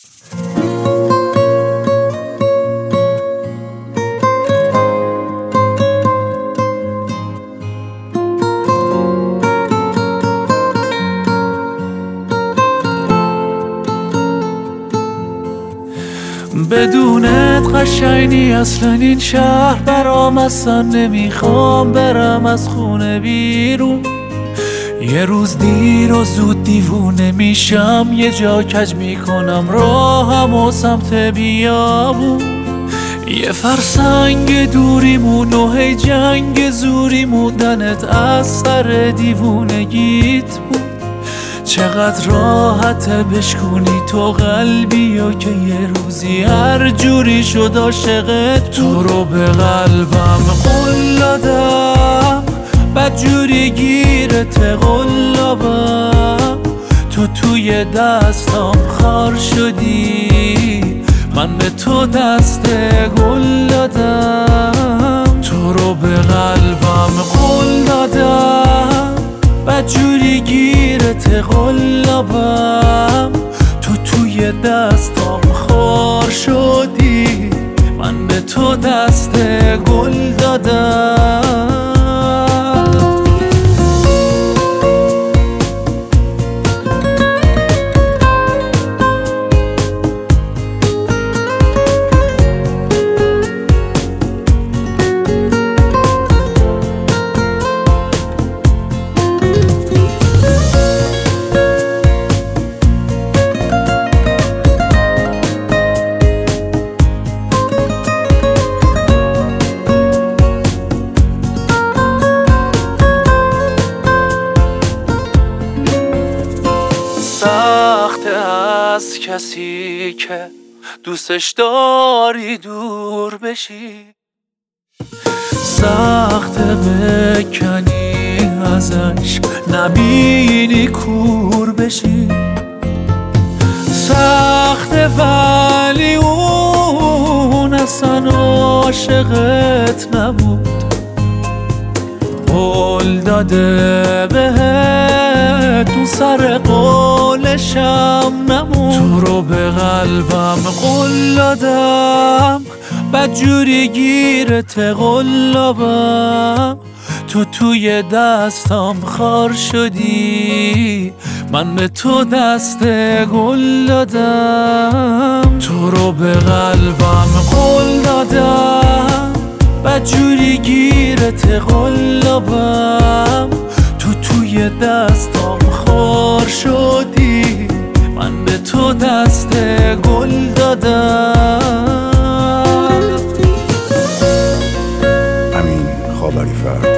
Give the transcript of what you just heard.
بدونت قشنگی اصلا این شهر برام اصلا نمیخوام برم از خونه بیرون. یه روز دیر و زود دیوونه میشم، یه جا کج میکنم راهم و سمت بیابون. یه فرسنگ دوریمون و هی جنگ زوری موندنت از سر دیوونگیت بود. چقدر راحته بشکونی تو قلبی و که یه روزی هر جوری شد عاشقت. تو رو به قلبم قول دادم، بدجوری گیرت قلابم. تو توی دستم خار شدی، من به تو دست گل دادم. تو رو به قلبم قول دادم، بدجوری گیرت قلابم. تو توی دستم خار شدی، من به تو دست گل دادم. سخته از کسی که دوستش داری دور بشی، سخته بکنی ازش نبینی کور بشی. سخته ولی اون اصلا عاشقت نبود، قول داده بهت اون سر قولشم نمون. تو رو به قلبم قول دادم، بدجوری گیرت قلابم. تو توی دستم خار شدی، من به تو دست گل دادم. تو رو به قلبم قول دادم، بدجوری گیرت قلابم. تو توی دستم خار شدی، من به تو دست گل دادم. امین خاوری فرد.